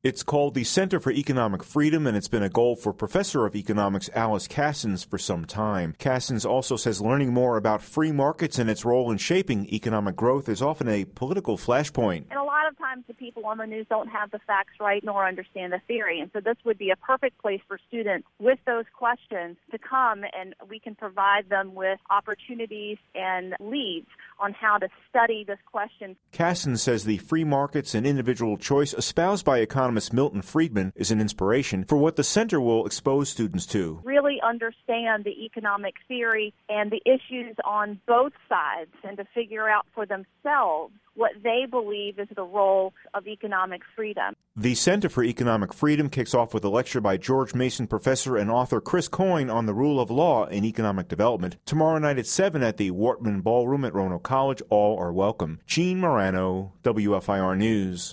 It's called the Center for Economic Freedom, and it's been a goal for Professor of Economics Alice Cassens for some time. Cassens also says learning more about free markets and its role in shaping economic growth is often a political flashpoint. And a lot of times the people on the news don't have the facts right nor understand the theory. And so this would be a perfect place for students with those questions to come, and we can provide them with opportunities and leads on how to study this question. Cassens says the free markets and individual choice espoused by economist Milton Friedman is an inspiration for what the center will expose students to. Really understand the economic theory and the issues on both sides, and to figure out for themselves what they believe is the role of economic freedom. The Center for Economic Freedom kicks off with a lecture by George Mason professor and author Chris Coyne on the rule of law in economic development. Tomorrow night at 7 at the Wortman Ballroom at Roanoke College. All are welcome. Gene Marano, WFIR News.